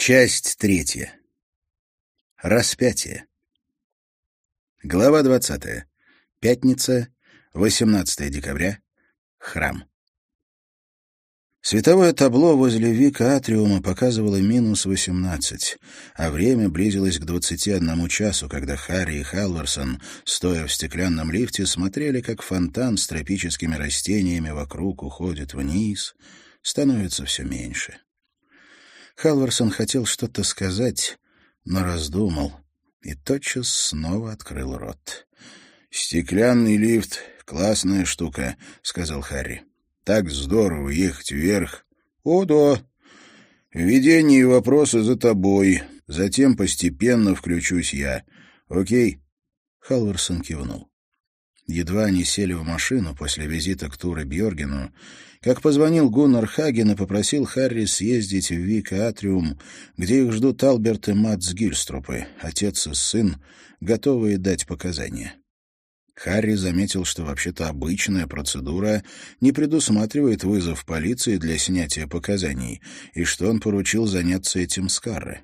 Часть 3. Распятие. Глава 20. Пятница, 18 декабря. Храм. Световое табло возле Вика Атриума показывало -18, а время близилось к 21 часу, когда Харри и Халварсон, стоя в стеклянном лифте, смотрели, как фонтан с тропическими растениями вокруг уходит вниз, становится все меньше. Халварсон хотел что-то сказать, но раздумал и тотчас снова открыл рот. «Стеклянный лифт — классная штука», — сказал Харри. «Так здорово ехать вверх». «О, да. Введение и вопросы за тобой. Затем постепенно включусь я. Окей?» Халварсон кивнул. Едва они сели в машину после визита к Туре Бьоргену, как позвонил Гуннар Хаген и попросил Харри съездить в Вика Атриум, где их ждут Альберт и Матс Гильструпы, отец и сын, готовые дать показания. Харри заметил, что вообще-то обычная процедура не предусматривает вызов полиции для снятия показаний, и что он поручил заняться этим Скарре.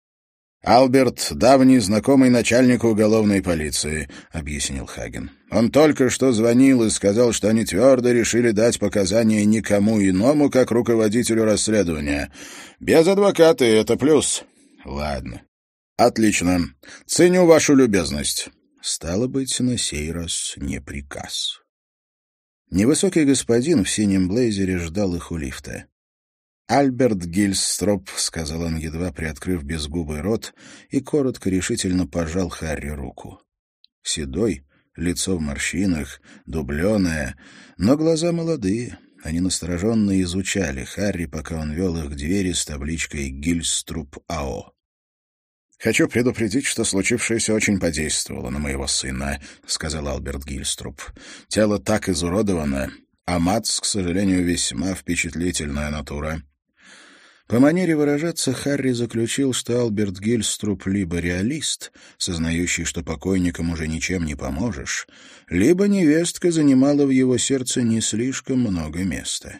«Альберт — давний знакомый начальника уголовной полиции», — объяснил Хаген. «Он только что звонил и сказал, что они твердо решили дать показания никому иному, как руководителю расследования. Без адвоката это плюс». «Ладно. Отлично. Ценю вашу любезность». Стало быть, на сей раз не приказ. Невысокий господин в синем блейзере ждал их у лифта. «Альберт Гильстроп», — сказал он, едва приоткрыв безгубый рот, и коротко решительно пожал Харри руку. Седой, лицо в морщинах, дубленое, но глаза молодые. Они настороженно изучали Харри, пока он вел их к двери с табличкой «Гильструп АО». «Хочу предупредить, что случившееся очень подействовало на моего сына», — сказал Альберт Гильструп. «Тело так изуродовано, а Матс, к сожалению, весьма впечатлительная натура». По манере выражаться Харри заключил, что Альберт Гильструп либо реалист, сознающий, что покойникам уже ничем не поможешь, либо невестка занимала в его сердце не слишком много места.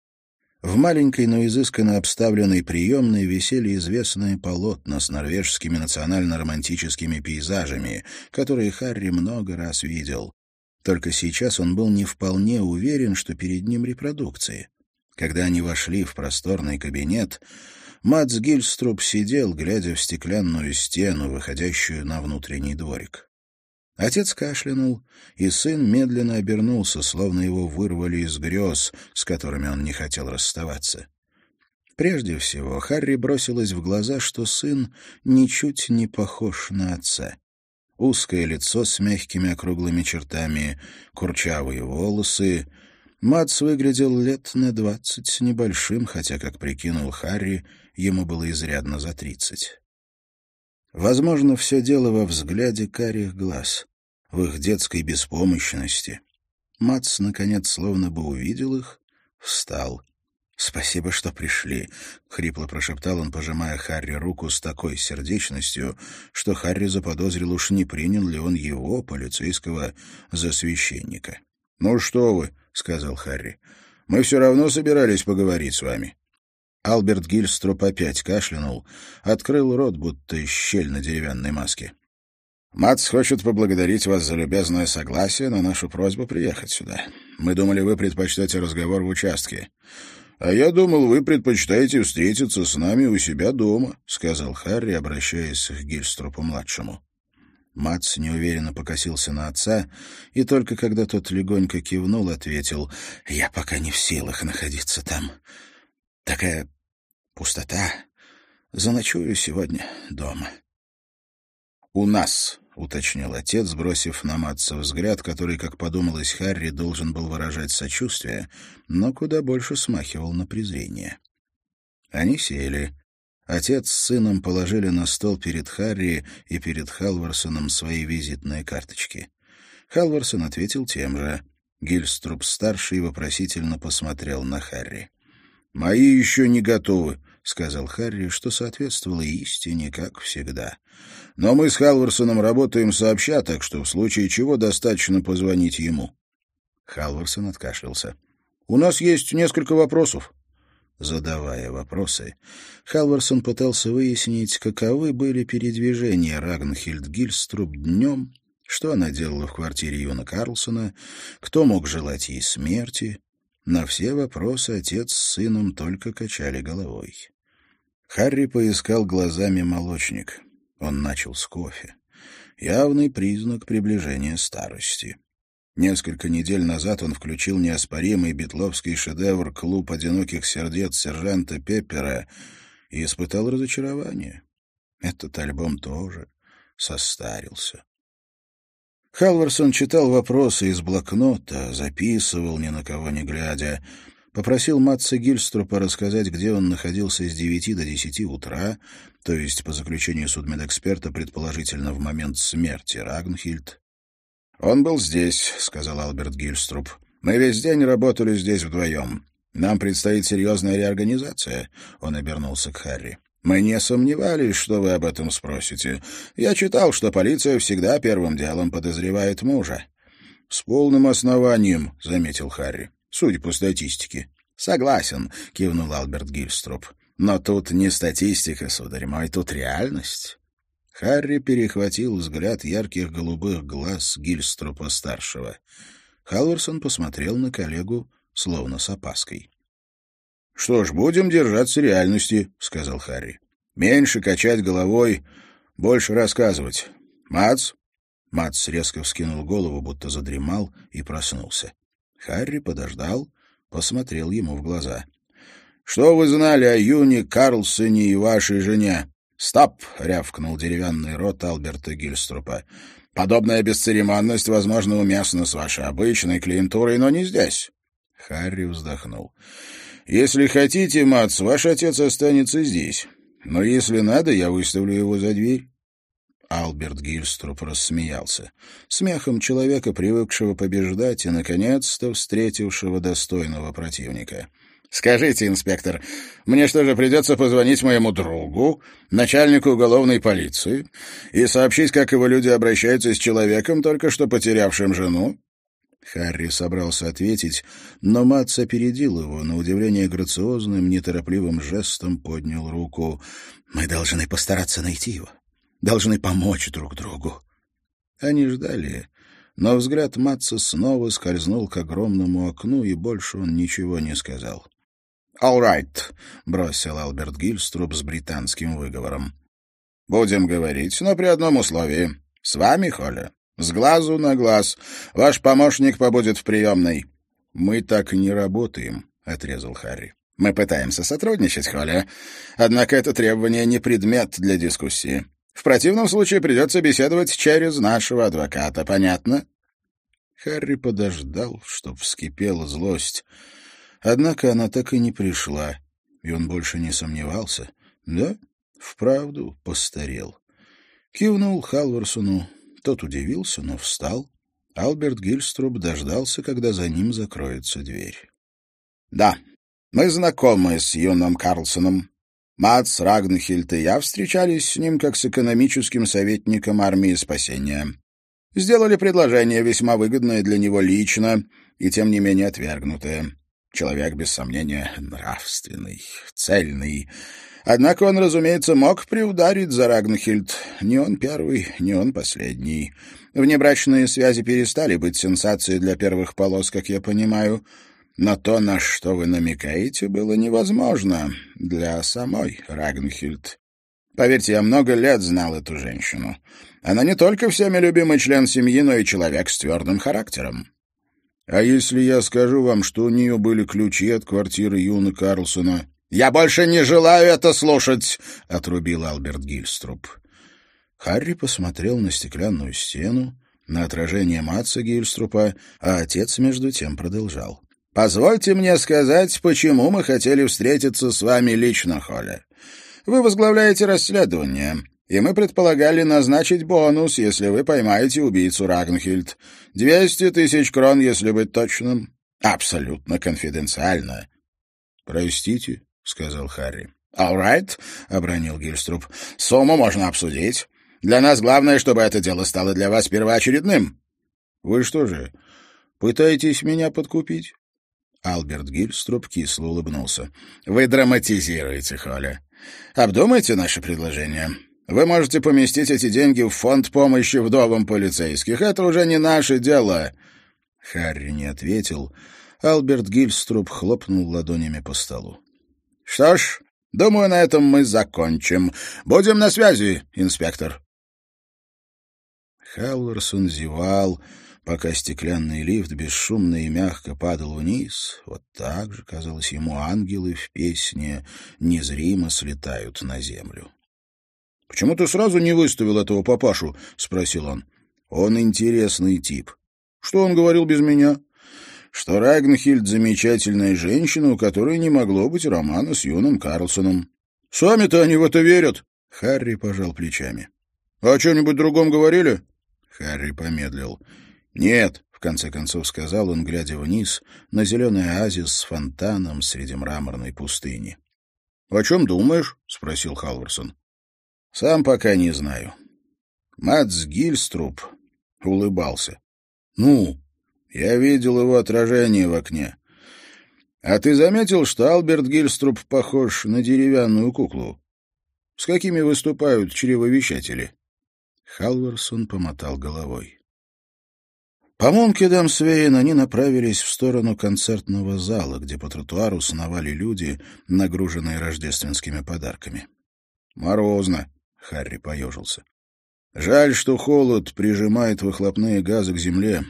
В маленькой, но изысканно обставленной приемной висели известные полотна с норвежскими национально-романтическими пейзажами, которые Харри много раз видел. Только сейчас он был не вполне уверен, что перед ним репродукции. Когда они вошли в просторный кабинет, Матс Гильструп сидел, глядя в стеклянную стену, выходящую на внутренний дворик. Отец кашлянул, и сын медленно обернулся, словно его вырвали из грез, с которыми он не хотел расставаться. Прежде всего, Харри бросилось в глаза, что сын ничуть не похож на отца. Узкое лицо с мягкими округлыми чертами, курчавые волосы. Матс выглядел лет на 20 с небольшим, хотя, как прикинул Харри, ему было изрядно за 30. Возможно, все дело во взгляде карих глаз, в их детской беспомощности. Матс, наконец, словно бы увидел их, встал. «Спасибо, что пришли», — хрипло прошептал он, пожимая Харри руку с такой сердечностью, что Харри заподозрил, уж не принял ли он его, полицейского, за священника. «Ну что вы», — сказал Харри, — «мы все равно собирались поговорить с вами». Альберт Гильструп опять кашлянул, открыл рот, будто щель на деревянной маске. «Матс хочет поблагодарить вас за любезное согласие на нашу просьбу приехать сюда. Мы думали, вы предпочтете разговор в участке». «А я думал, вы предпочитаете встретиться с нами у себя дома», — сказал Харри, обращаясь к Гильструпу-младшему. Матс неуверенно покосился на отца, и только когда тот легонько кивнул, ответил: «Я пока не в силах находиться там. Такая пустота. Заночую сегодня дома». «У нас», — уточнил отец, бросив на Матса взгляд, который, как подумалось Харри, должен был выражать сочувствие, но куда больше смахивал на презрение. Они сели. Отец с сыном положили на стол перед Харри и перед Халварсоном свои визитные карточки. Халварсон ответил тем же. Гильструп-старший вопросительно посмотрел на Харри. «Мои еще не готовы», — сказал Харри, что соответствовало истине, как всегда. «Но мы с Халварсоном работаем сообща, так что в случае чего достаточно позвонить ему». Халварсон откашлялся. «У нас есть несколько вопросов. задавая вопросы, Халварсон пытался выяснить, каковы были передвижения Рагнхильд Гильструб днем, что она делала в квартире Юна Карлсона, кто мог желать ей смерти. На все вопросы отец с сыном только качали головой. Харри поискал глазами молочник. Он начал с кофе. Явный признак приближения старости. Несколько недель назад он включил неоспоримый битловский шедевр «Клуб одиноких сердец» сержанта Пеппера и испытал разочарование. Этот альбом тоже состарился. Халварсон читал вопросы из блокнота, записывал, ни на кого не глядя. Попросил Матса Гильструпа рассказать, где он находился с 9 до 10 утра, то есть, по заключению судмедэксперта, предположительно в момент смерти Рагнхильд. «Он был здесь», — сказал Альберт Гильструп. «Мы весь день работали здесь вдвоем. Нам предстоит серьезная реорганизация», — он обернулся к Харри. «Мы не сомневались, что вы об этом спросите. Я читал, что полиция всегда первым делом подозревает мужа». «С полным основанием», — заметил Харри, — «судя по статистике». «Согласен», — кивнул Альберт Гильструп. «Но тут не статистика, сударь мой, тут реальность». Харри перехватил взгляд ярких голубых глаз Гильструпа-старшего. Халварсон посмотрел на коллегу словно с опаской. «Что ж, будем держаться реальности», — сказал Харри. «Меньше качать головой, больше рассказывать. Мац?» Мац резко вскинул голову, будто задремал, и проснулся. Харри подождал, посмотрел ему в глаза. «Что вы знали о Юне Карлсоне и вашей жене?» «Стоп!» — рявкнул деревянный рот Альберта Гильструпа. «Подобная бесцеремонность, возможно, уместна с вашей обычной клиентурой, но не здесь». Харри вздохнул. «Если хотите, Мац, ваш отец останется здесь. Но если надо, я выставлю его за дверь». Альберт Гильструп рассмеялся. Смехом человека, привыкшего побеждать и, наконец-то, встретившего достойного противника. «Скажите, инспектор, мне что же, придется позвонить моему другу, начальнику уголовной полиции, и сообщить, как его люди обращаются с человеком, только что потерявшим жену?» Харри собрался ответить, но Матс опередил его, на удивление грациозным, неторопливым жестом поднял руку. «Мы должны постараться найти его. Должны помочь друг другу». Они ждали, но взгляд Матса снова скользнул к огромному окну, и больше он ничего не сказал. «All right», — бросил Альберт Гильструп с британским выговором. «Будем говорить, но при одном условии. С вами, Холли. С глазу на глаз. Ваш помощник побудет в приемной». «Мы так не работаем», — отрезал Харри. «Мы пытаемся сотрудничать, Холли. Однако это требование не предмет для дискуссии. В противном случае придется беседовать через нашего адвоката. Понятно?» Харри подождал, чтоб вскипела злость. Однако она так и не пришла, и он больше не сомневался. Да, вправду постарел. Кивнул Халварсону. Тот удивился, но встал. Альберт Гильструп дождался, когда за ним закроется дверь. «Да, мы знакомы с Юном Карлсоном. Матс, Рагнхильд и я встречались с ним как с экономическим советником армии спасения. Сделали предложение, весьма выгодное для него лично, и тем не менее отвергнутое. Человек, без сомнения, нравственный, цельный. Однако он, разумеется, мог приударить за Рагнхильд. Не он первый, не он последний. Внебрачные связи перестали быть сенсацией для первых полос, как я понимаю. Но то, на что вы намекаете, было невозможно для самой Рагнхильд. Поверьте, я много лет знал эту женщину. Она не только всеми любимый член семьи, но и человек с твердым характером. А если я скажу вам, что у нее были ключи от квартиры Юна Карлсона? «Я больше не желаю это слушать!» — отрубил Альберт Гильструп. Харри посмотрел на стеклянную стену, на отражение Матса Гильструпа, а отец между тем продолжал. «Позвольте мне сказать, почему мы хотели встретиться с вами лично, Холли. Вы возглавляете расследование, и мы предполагали назначить бонус, если вы поймаете убийцу Рагнхильд. 200 000 крон, если быть точным. Абсолютно конфиденциально». «Простите», — сказал Харри. «All right», — обронил Гильструп. «Сумму можно обсудить. Для нас главное, чтобы это дело стало для вас первоочередным». «Вы что же, пытаетесь меня подкупить?» Альберт Гильструп кисло улыбнулся. «Вы драматизируете, Холли. Обдумайте наше предложение. Вы можете поместить эти деньги в фонд помощи вдовам полицейских. Это уже не наше дело». Харри не ответил. Альберт Гильструп хлопнул ладонями по столу. «Что ж, думаю, на этом мы закончим. Будем на связи, инспектор». Халварсон зевал, пока стеклянный лифт бесшумно и мягко падал вниз. Вот так же, казалось ему, ангелы в песне незримо слетают на землю. — Почему ты сразу не выставил этого папашу? — спросил он. — Он интересный тип. — Что он говорил без меня? — Что Рагнхильд — замечательная женщина, у которой не могло быть романа с юным Карлсоном. — Сами-то они в это верят. Харри пожал плечами. — А о чем-нибудь другом говорили? Харри помедлил. «Нет», — в конце концов сказал он, глядя вниз на зеленый оазис с фонтаном среди мраморной пустыни. «О чем думаешь?» — спросил Халварсон. «Сам пока не знаю». Мадс Гильструп улыбался. «Ну, я видел его отражение в окне. А ты заметил, что Альберт Гильструп похож на деревянную куклу? С какими выступают чревовещатели?» Халварсон помотал головой. По Мункедам-Свейн они направились в сторону концертного зала, где по тротуару сновали люди, нагруженные рождественскими подарками. «Морозно», — Харри поежился. «Жаль, что холод прижимает выхлопные газы к земле.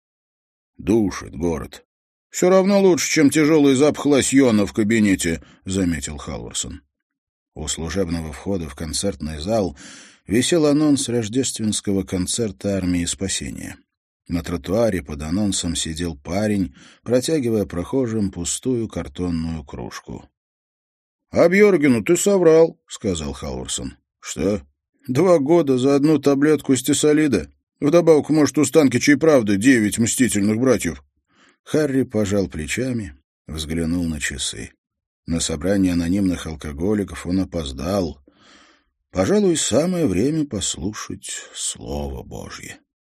Душит город. Все равно лучше, чем тяжелый запах лосьона в кабинете», — заметил Халварсон. У служебного входа в концертный зал висел анонс рождественского концерта армии спасения. На тротуаре под анонсом сидел парень, протягивая прохожим пустую картонную кружку. — А Бьоргену ты соврал, — сказал Халварсон. — Что? 2 года за одну таблетку стесолида. Вдобавок, может, у Станкича и правда 9 мстительных братьев. Харри пожал плечами, взглянул на часы. На собрание анонимных алкоголиков он опоздал. Пожалуй, самое время послушать Слово Божье.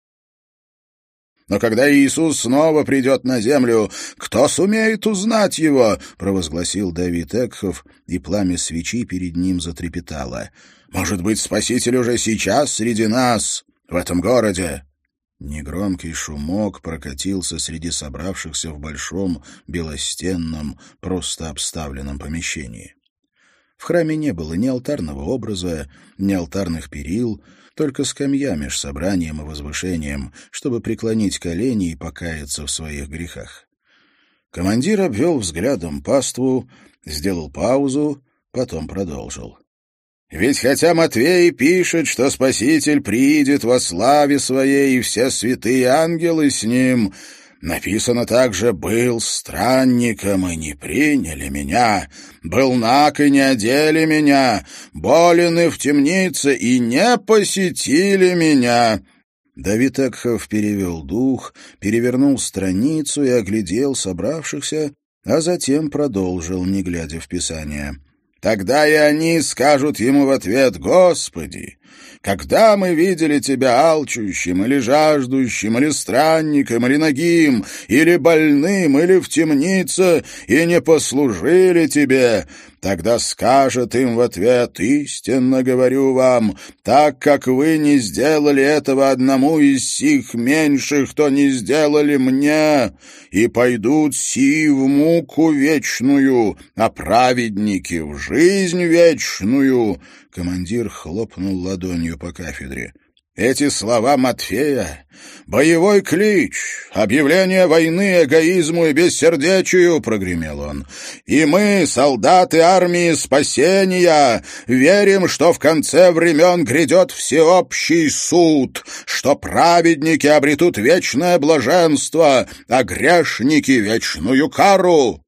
«Но когда Иисус снова придет на землю, кто сумеет узнать его?» — провозгласил Давид Экхов, и пламя свечи перед ним затрепетало. «Может быть, Спаситель уже сейчас среди нас, в этом городе?» Негромкий шумок прокатился среди собравшихся в большом, белостенном, просто обставленном помещении. В храме не было ни алтарного образа, ни алтарных перил, только скамья меж собранием и возвышением, чтобы преклонить колени и покаяться в своих грехах. Командир обвел взглядом паству, сделал паузу, потом продолжил. «Ведь хотя Матвей пишет, что Спаситель приидет во славе Своей, и все святые ангелы с Ним, написано также: «Был странником, и не приняли меня, был наг, и не одели меня, болен и в темнице, и не посетили меня». Давид Экхов перевел дух, перевернул страницу и оглядел собравшихся, а затем продолжил, не глядя в Писание. «Тогда и они скажут ему в ответ: Господи, когда мы видели Тебя алчущим, или жаждущим, или странником, или нагим, или больным, или в темнице, и не послужили Тебе?» Тогда скажет им в ответ: «Истинно говорю вам, так как вы не сделали этого одному из сих меньших, то не сделали мне, и пойдут сии в муку вечную, а праведники в жизнь вечную». Командир хлопнул ладонью по кафедре. Эти слова Матфея — боевой клич, объявление войны эгоизму и бессердечию, — прогремел он. И мы, солдаты армии спасения, верим, что в конце времен грядет всеобщий суд, что праведники обретут вечное блаженство, а грешники — вечную кару.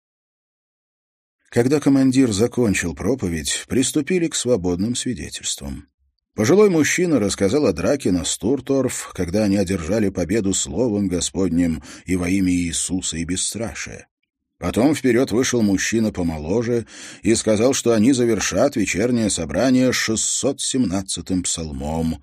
Когда командир закончил проповедь, приступили к свободным свидетельствам. Пожилой мужчина рассказал о драке на Стурторф, когда они одержали победу словом Господним и во имя Иисуса и бесстрашия. Потом вперед вышел мужчина помоложе и сказал, что они завершат вечернее собрание 617-м псалмом.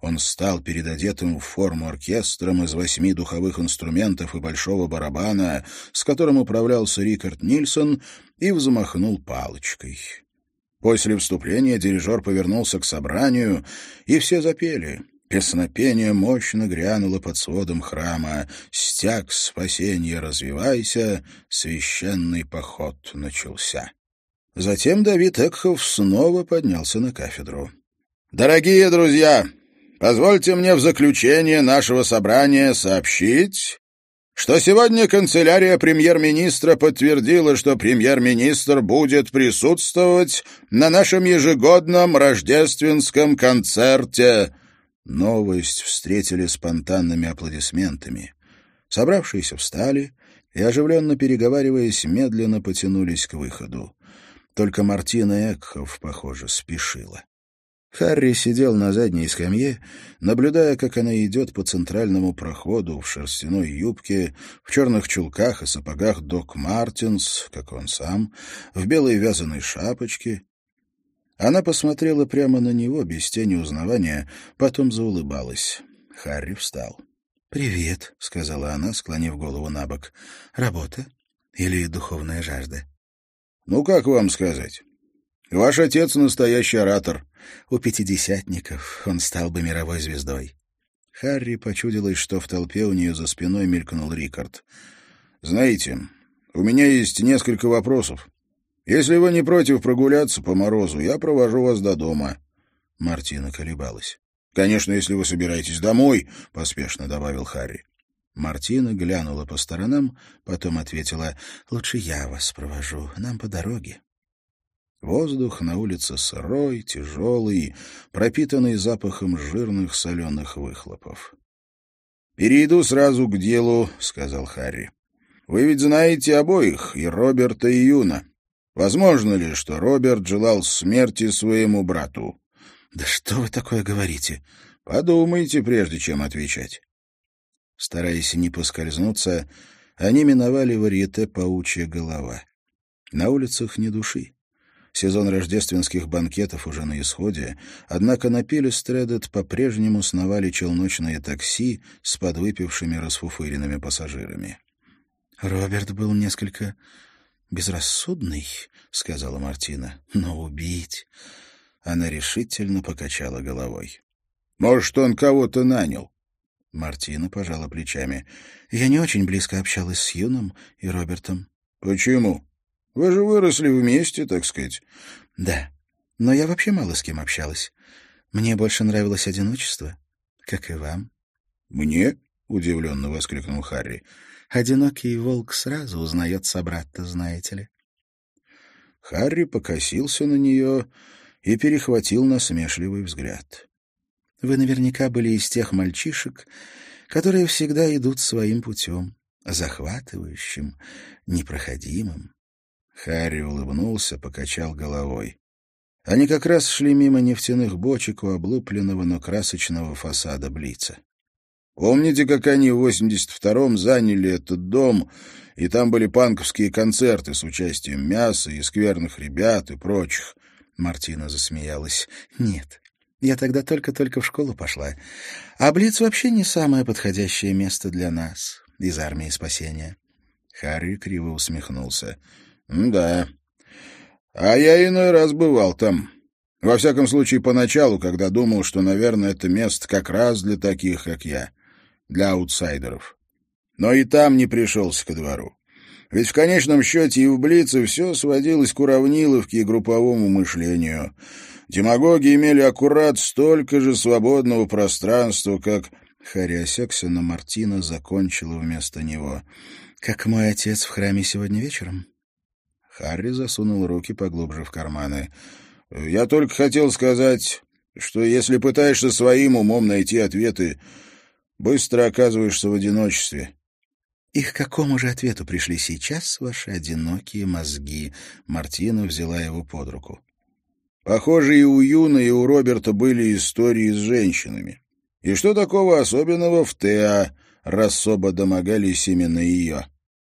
Он стал перед одетым в форму оркестром из 8 духовых инструментов и большого барабана, с которым управлялся Рикард Нильсон, и взмахнул палочкой. После вступления дирижер повернулся к собранию, и все запели. Песнопение мощно грянуло под сводом храма. «Стяг спасенья, развивайся, священный поход начался». Затем Давид Экхов снова поднялся на кафедру. «Дорогие друзья, позвольте мне в заключение нашего собрания сообщить, что сегодня канцелярия премьер-министра подтвердила, что премьер-министр будет присутствовать на нашем ежегодном рождественском концерте». Новость встретили спонтанными аплодисментами. Собравшиеся встали и, оживленно переговариваясь, медленно потянулись к выходу. Только Мартина Экхов, похоже, спешила. Харри сидел на задней скамье, наблюдая, как она идет по центральному проходу в шерстяной юбке, в черных чулках и сапогах Док Мартинс, как он сам, в белой вязаной шапочке. Она посмотрела прямо на него, без тени узнавания, потом заулыбалась. Харри встал. «Привет», — сказала она, склонив голову на бок. «Работа или духовная жажда?» «Ну, как вам сказать? Ваш отец настоящий оратор. У пятидесятников он стал бы мировой звездой». Харри почудилось, что в толпе у нее за спиной мелькнул Рикард. «Знаете, у меня есть несколько вопросов. Если вы не против прогуляться по морозу, я провожу вас до дома». Мартина колебалась. «Конечно, если вы собираетесь домой», — поспешно добавил Харри. Мартина глянула по сторонам, потом ответила: «Лучше я вас провожу, нам по дороге». Воздух на улице сырой, тяжелый, пропитанный запахом жирных соленых выхлопов. «Перейду сразу к делу», — сказал Харри. «Вы ведь знаете обоих, и Роберта, и Юна. Возможно ли, что Роберт желал смерти своему брату?» «Да что вы такое говорите?» «Подумайте, прежде чем отвечать». Стараясь не поскользнуться, они миновали варьете «Паучья голова». На улицах ни души. Сезон рождественских банкетов уже на исходе, однако на Пилестредет по-прежнему сновали челночные такси с подвыпившими расфуфыренными пассажирами. «Роберт был несколько безрассудный», — сказала Мартина. «Но убить...» Она решительно покачала головой. «Может, он кого-то нанял?» Мартина пожала плечами. «Я не очень близко общалась с Юном и Робертом». «Почему? Вы же выросли вместе, так сказать». «Да, но я вообще мало с кем общалась. Мне больше нравилось одиночество, как и вам». «Мне?» — удивленно воскликнул Харри. «Одинокий волк сразу узнает собрата, знаете ли». Харри покосился на нее и перехватил насмешливый взгляд. «Вы наверняка были из тех мальчишек, которые всегда идут своим путем, захватывающим, непроходимым». Харри улыбнулся, покачал головой. Они как раз шли мимо нефтяных бочек у облупленного, но красочного фасада Блица. «Помните, как они в 82-м заняли этот дом, и там были панковские концерты с участием Мяса и скверных ребят и прочих?» Мартина засмеялась. «Нет, я тогда только-только в школу пошла. А Блиц вообще не самое подходящее место для нас из армии спасения». Харри криво усмехнулся. «Да. А я иной раз бывал там. Во всяком случае, поначалу, когда думал, что, наверное, это место как раз для таких, как я, для аутсайдеров. Но и там не пришелся ко двору. Ведь в конечном счете и в Блице все сводилось к уравниловке и групповому мышлению. Демагоги имели аккурат столько же свободного пространства, как...» Харри осекся, но Мартина закончила вместо него. «Как мой отец в храме сегодня вечером?» Харри засунул руки поглубже в карманы. «Я только хотел сказать, что если пытаешься своим умом найти ответы, быстро оказываешься в одиночестве». «И к какому же ответу пришли сейчас ваши одинокие мозги?» Мартина взяла его под руку. «Похоже, и у Юна, и у Роберта были истории с женщинами. И что такого особенного в Теа, раз оба домогались именно ее?»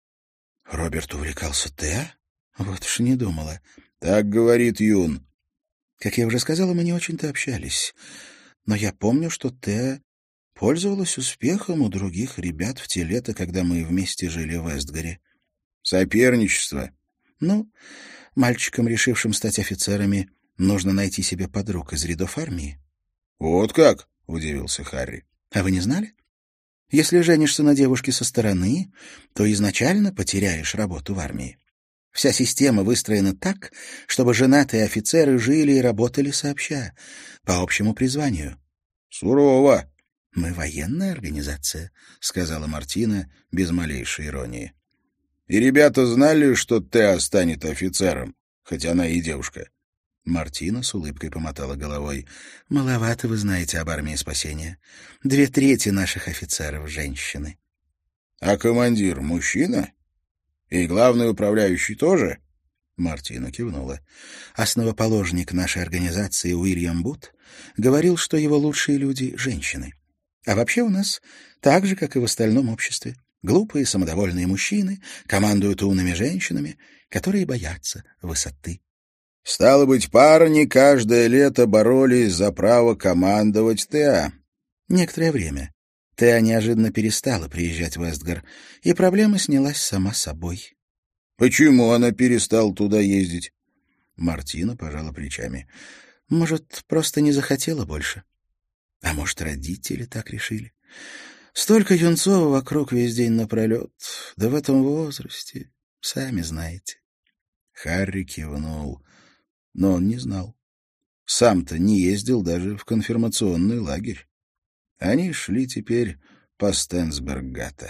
«Роберт увлекался Теа? Вот уж не думала». «Так говорит Юн». «Как я уже сказала, мы не очень-то общались. Но я помню, что Теа пользовалась успехом у других ребят в те лета, когда мы вместе жили в Вестгаре. Соперничество. Ну, мальчикам, решившим стать офицерами, нужно найти себе подруг из рядов армии. Вот как? — удивился Харри. А вы не знали? Если женишься на девушке со стороны, то изначально потеряешь работу в армии. Вся система выстроена так, чтобы женатые офицеры жили и работали сообща, по общему призванию. Сурово. «Мы военная организация», — сказала Мартина без малейшей иронии. И ребята знали, что Теа станет офицером, хоть она и девушка. Мартина с улыбкой помотала головой. «Маловато вы знаете об армии спасения. 2/3 наших офицеров — женщины». А командир — мужчина? И главный управляющий тоже? Мартина кивнула. Основоположник нашей организации Уильям Бут говорил, что его лучшие люди — женщины. А вообще у нас так же, как и в остальном обществе. Глупые, самодовольные мужчины командуют умными женщинами, которые боятся высоты. Стало быть, парни каждое лето боролись за право командовать Теа. Некоторое время Теа неожиданно перестала приезжать в Вестгар, и проблема снялась сама собой. Почему она перестала туда ездить? Мартина пожала плечами. Может, просто не захотела больше. А может, родители так решили. Столько юнцов вокруг весь день напролет. Да в этом возрасте, сами знаете. Харри кивнул, но он не знал. Сам-то не ездил даже в конфирмационный лагерь. Они шли теперь по Стенсберггата.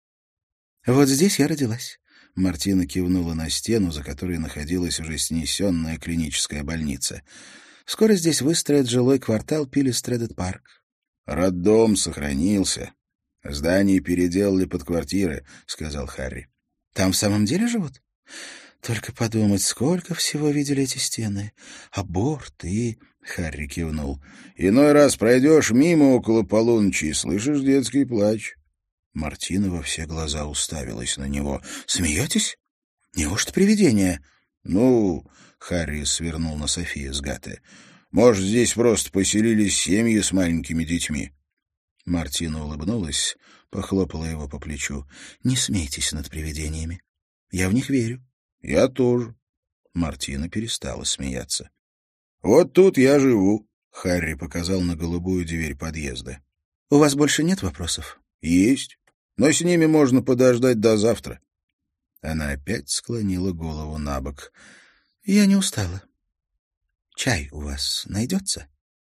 «Вот здесь я родилась». Мартина кивнула на стену, за которой находилась уже снесенная клиническая больница. «Скоро здесь выстроят жилой квартал Пилестредет-парк». «Роддом сохранился. Здание переделали под квартиры», — сказал Харри. «Там в самом деле живут? Только подумать, сколько всего видели эти стены. Аборт и...» Харри кивнул. «Иной раз пройдешь мимо около полуночи и слышишь детский плач». Мартина во все глаза уставилась на него. «Смеетесь? Неужто привидение?» «Ну...» — Харри свернул на Софии с Гаты. «Может, здесь просто поселились семьи с маленькими детьми?» Мартина улыбнулась, похлопала его по плечу. «Не смейтесь над привидениями. Я в них верю». «Я тоже». Мартина перестала смеяться. «Вот тут я живу», — Харри показал на голубую дверь подъезда. «У вас больше нет вопросов?» «Есть. Но с ними можно подождать до завтра». Она опять склонила голову на бок. «Я не устала. Чай у вас найдется?»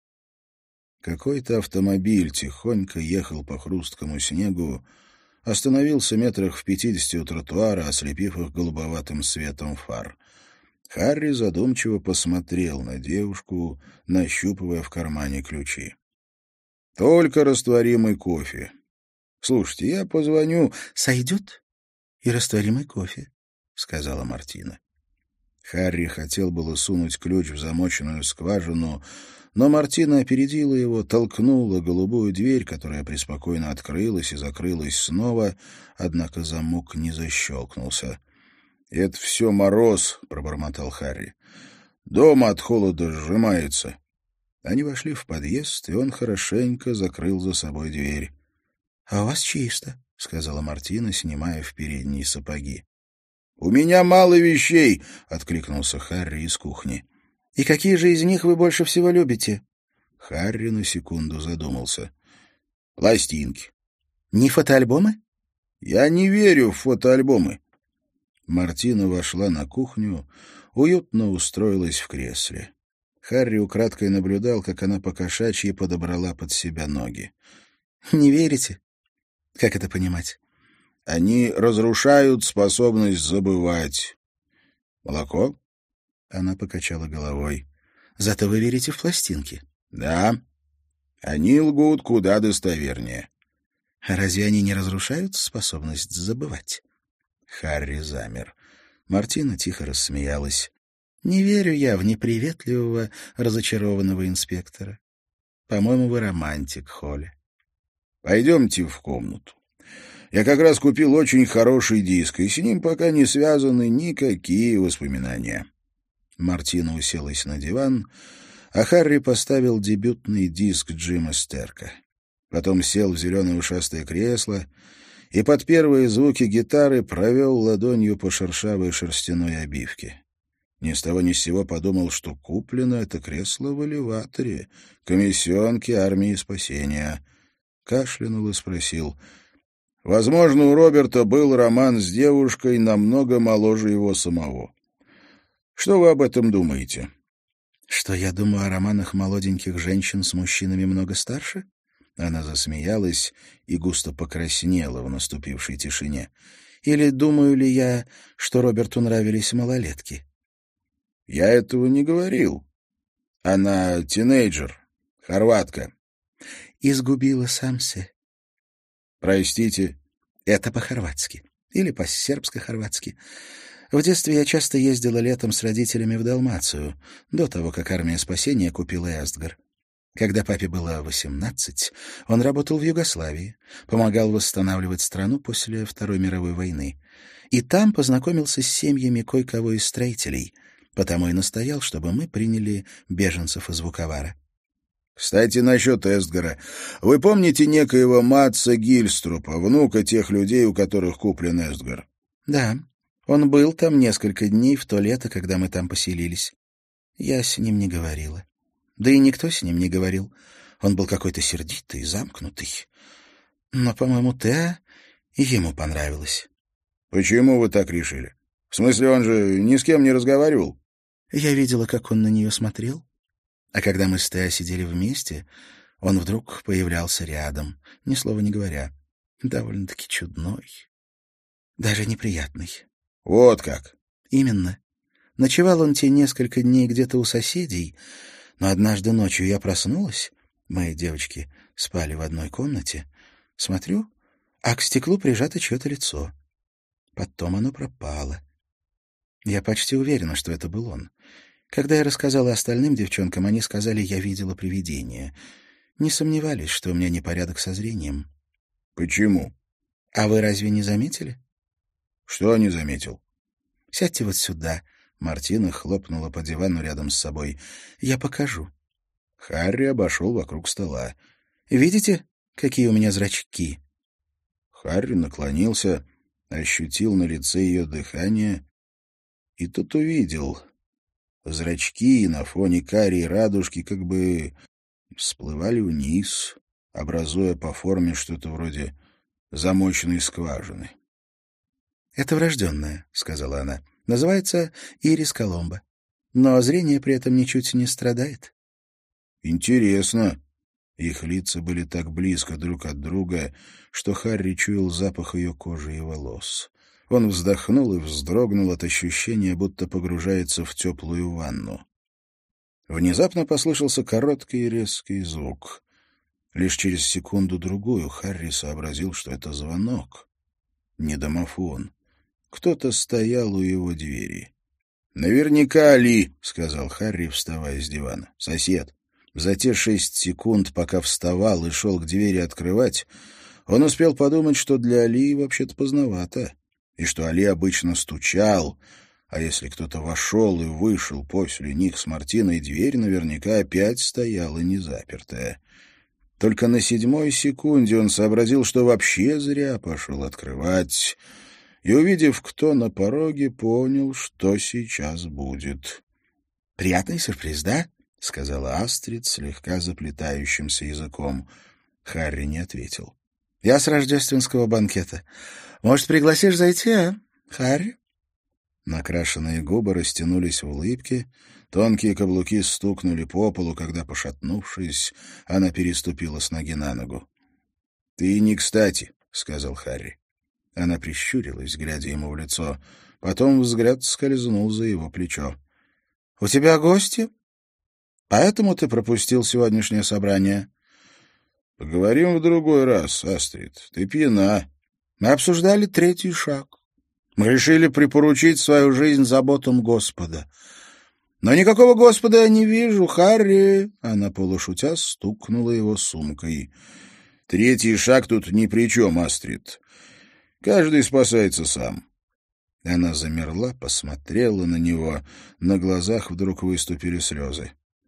Какой-то автомобиль тихонько ехал по хрусткому снегу, остановился метрах в 50 у тротуара, ослепив их голубоватым светом фар. Харри задумчиво посмотрел на девушку, нащупывая в кармане ключи. «Только растворимый кофе. Слушайте, я позвоню...» «Сойдет и растворимый кофе», — сказала Мартина. Харри хотел было сунуть ключ в замоченную скважину, но Мартина опередила его, толкнула голубую дверь, которая преспокойно открылась и закрылась снова, однако замок не защелкнулся. «Это все мороз», — пробормотал Харри. «Дома от холода сжимается». Они вошли в подъезд, и он хорошенько закрыл за собой дверь. «А у вас чисто», — сказала Мартина, снимая в передние сапоги. «У меня мало вещей», — откликнулся Харри из кухни. «И какие же из них вы больше всего любите?» Харри на секунду задумался. «Пластинки». «Не фотоальбомы?» «Я не верю в фотоальбомы». Мартина вошла на кухню, уютно устроилась в кресле. Харри украдкой наблюдал, как она по-кошачьи подобрала под себя ноги. «Не верите? Как это понимать?» «Они разрушают способность забывать». «Молоко?» Она покачала головой. «Зато вы верите в пластинки?» «Да. Они лгут куда достовернее». «А разве они не разрушают способность забывать?» Харри замер. Мартина тихо рассмеялась. «Не верю я в неприветливого, разочарованного инспектора. По-моему, вы романтик, Холли». «Пойдемте в комнату. Я как раз купил очень хороший диск, и с ним пока не связаны никакие воспоминания». Мартина уселась на диван, а Харри поставил дебютный диск Джима Стерка. Потом сел в зеленое ушастое кресло и под первые звуки гитары провел ладонью по шершавой шерстяной обивке. Ни с того ни с сего подумал, что куплено это кресло в элеваторе, комиссионке армии спасения. Кашлянул и спросил: «Возможно, у Роберта был роман с девушкой намного моложе его самого. Что вы об этом думаете?» «Что я думаю о романах молоденьких женщин с мужчинами много старше?» Она засмеялась и густо покраснела в наступившей тишине. «Или думаю ли я, что Роберту нравились малолетки?» «Я этого не говорил. Она тинейджер, хорватка». «Изгубила самсе». «Простите?» «Это по-хорватски. Или по-сербско-хорватски. В детстве я часто ездила летом с родителями в Далмацию, до того, как армия спасения купила Эстгар. Когда папе было 18, он работал в Югославии, помогал восстанавливать страну после Второй мировой войны. И там познакомился с семьями кое-кого из строителей, потому и настоял, чтобы мы приняли беженцев из Вуковара. «Кстати, насчет Эстгара. Вы помните некоего Матса Гильструпа, внука тех людей, у которых куплен Эстгар?» «Да, он был там несколько дней в то лето, когда мы там поселились. Я с ним не говорила. Да и никто с ним не говорил. Он был какой-то сердитый, замкнутый. Но, по-моему, Теа ему понравилось». «Почему вы так решили? В смысле, он же ни с кем не разговаривал?» Я видела, как он на нее смотрел. А когда мы с Теа сидели вместе, он вдруг появлялся рядом, ни слова не говоря. Довольно-таки чудной. Даже неприятный. «Вот как?» «Именно. Ночевал он те несколько дней где-то у соседей, но однажды ночью я проснулась, мы, девочки, спали в одной комнате, смотрю, а к стеклу прижато чье-то лицо. Потом оно пропало. Я почти уверена, что это был он. Когда я рассказала остальным девчонкам, они сказали, я видела привидение. Не сомневались, что у меня непорядок со зрением». «Почему?» «А вы разве не заметили?» «Что не заметил?» «Сядьте вот сюда». Мартина хлопнула по дивану рядом с собой. «Я покажу». Харри обошел вокруг стола. «Видите, какие у меня зрачки?» Харри наклонился, ощутил на лице ее дыхание и тут увидел. Зрачки на фоне карей радужки как бы всплывали вниз, образуя по форме что-то вроде замоченной скважины. «Это врожденное», — сказала она. «Называется ирис Коломбо. Но зрение при этом ничуть не страдает». «Интересно». Их лица были так близко друг от друга, что Харри чуял запах ее кожи и волос. Он вздохнул и вздрогнул от ощущения, будто погружается в теплую ванну. Внезапно послышался короткий и резкий звук. Лишь через секунду-другую Харри сообразил, что это звонок. Не домофон. Кто-то стоял у его двери. «Наверняка Али», — сказал Харри, вставая с дивана. «Сосед». За те 6 секунд, пока вставал и шел к двери открывать, он успел подумать, что для Али вообще-то поздновато, и что Али обычно стучал, а если кто-то вошел и вышел после них с Мартиной, дверь наверняка опять стояла незапертая. Только на 7-й секунде он сообразил, что вообще зря пошел открывать, и, увидев, кто на пороге, понял, что сейчас будет. «Приятный сюрприз, да?» — сказала Астрид слегка заплетающимся языком. Харри не ответил. «Я с рождественского банкета. Может, пригласишь зайти, а, Харри?» Накрашенные губы растянулись в улыбке, тонкие каблуки стукнули по полу, когда, пошатнувшись, она переступила с ноги на ногу. «Ты не кстати», — сказал Харри. Она прищурилась, глядя ему в лицо. Потом взгляд скользнул за его плечо. «У тебя гости? Поэтому ты пропустил сегодняшнее собрание?» «Поговорим в другой раз, Астрид. Ты пьяна». «Мы обсуждали 3-й шаг. Мы решили припоручить свою жизнь заботам Господа. Но никакого Господа я не вижу, Харри!» Она полушутя стукнула его сумкой. «3-й шаг тут ни при чем, Астрид. Каждый спасается сам». Она замерла, посмотрела на него. На глазах вдруг выступили слезы.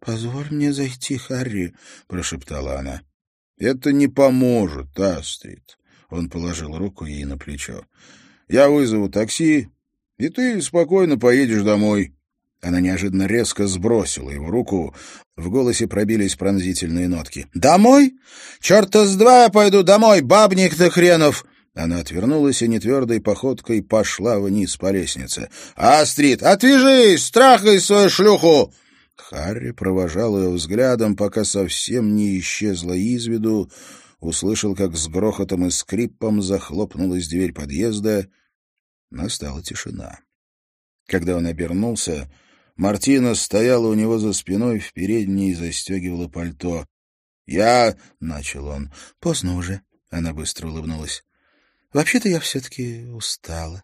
«Позволь мне зайти, Харри», — прошептала она. «Это не поможет, Астрид». Он положил руку ей на плечо. «Я вызову такси, и ты спокойно поедешь домой». Она неожиданно резко сбросила его руку. В голосе пробились пронзительные нотки. «Домой? Черта с два я пойду домой, бабник ты хренов!» Она отвернулась и нетвердой походкой пошла вниз по лестнице. «Астрид, отвяжись! Трахай свою шлюху!» Харри провожал ее взглядом, пока совсем не исчезла из виду, услышал, как с грохотом и скрипом захлопнулась дверь подъезда. Настала тишина. Когда он обернулся, Мартина стояла у него за спиной в передней и застегивала пальто. «Я...» — начал он. «Поздно уже», — она быстро улыбнулась. «Вообще-то я все-таки устала».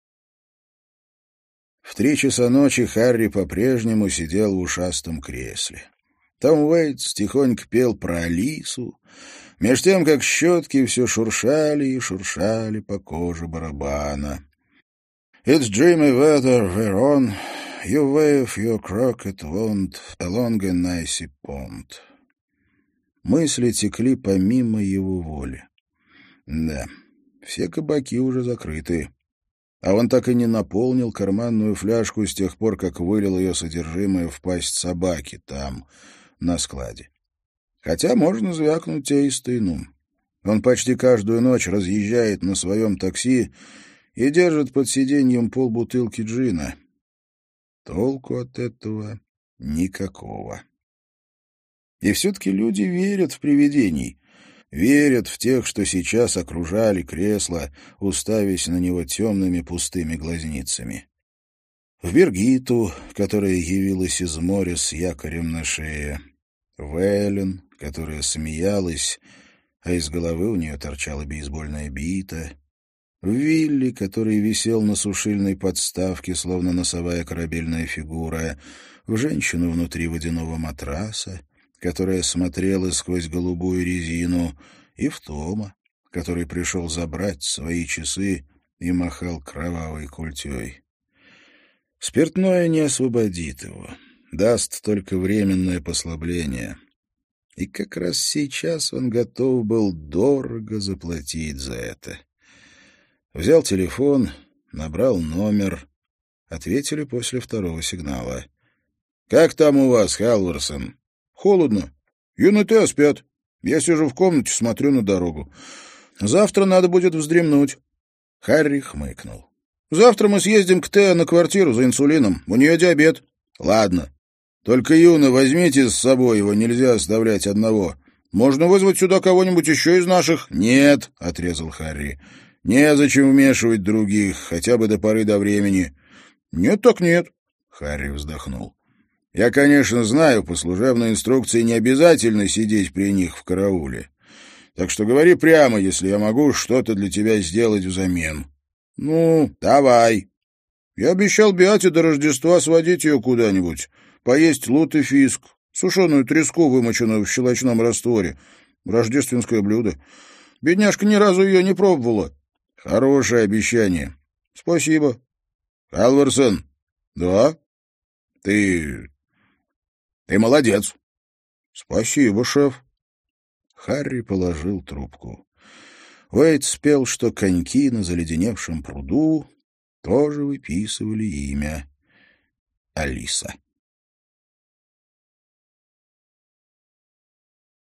В 3 часа ночи Харри по-прежнему сидел в ушастом кресле. Том Уэйтс тихонько пел про Алису, меж тем, как щетки все шуршали и шуршали по коже барабана. «It's dreamy weather, we're on. You wave your crooked wand along a icy pond». Мысли текли помимо его воли. Да, все кабаки уже закрыты. А он так и не наполнил карманную фляжку с тех пор, как вылил ее содержимое в пасть собаки там, на складе. Хотя можно звякнуть теистину. Он почти каждую ночь разъезжает на своем такси и держит под сиденьем полбутылки джина. Толку от этого никакого. И все-таки люди верят в привидений. Верят в тех, что сейчас окружали кресло, уставясь на него темными пустыми глазницами. В Бергиту, которая явилась из моря с якорем на шее. В Эллен, которая смеялась, а из головы у нее торчала бейсбольная бита. В Вилли, который висел на сушильной подставке, словно носовая корабельная фигура. В женщину внутри водяного матраса, которая смотрела сквозь голубую резину, и в Тома, который пришел забрать свои часы и махал кровавой культей. Спиртное не освободит его, даст только временное послабление. И как раз сейчас он готов был дорого заплатить за это. Взял телефон, набрал номер. Ответили после 2-го сигнала. «Как там у вас, Халварсон?» «Холодно. Юноты спят. Я сижу в комнате, смотрю на дорогу. Завтра надо будет вздремнуть». Харри хмыкнул. «Завтра мы съездим к Тео на квартиру за инсулином. У нее диабет». «Ладно. Только, Юна, возьмите с собой, его нельзя оставлять одного. Можно вызвать сюда кого-нибудь еще из наших?» «Нет», — отрезал Харри. «Незачем вмешивать других, хотя бы до поры до времени». «Нет так нет», — Харри вздохнул. «Я, конечно, знаю, по служебной инструкции не обязательно сидеть при них в карауле. Так что говори прямо, если я могу что-то для тебя сделать взамен». «Ну, давай». «Я обещал Беате до Рождества сводить ее куда-нибудь, поесть лут и фиск, сушеную треску, вымоченную в щелочном растворе. Рождественское блюдо. Бедняжка ни разу ее не пробовала». «Хорошее обещание». «Спасибо». «Халварсон». «Да?» «Ты молодец». «Спасибо, шеф». Харри положил трубку. Уэйт спел, что коньки на заледеневшем пруду тоже выписывали имя Алиса.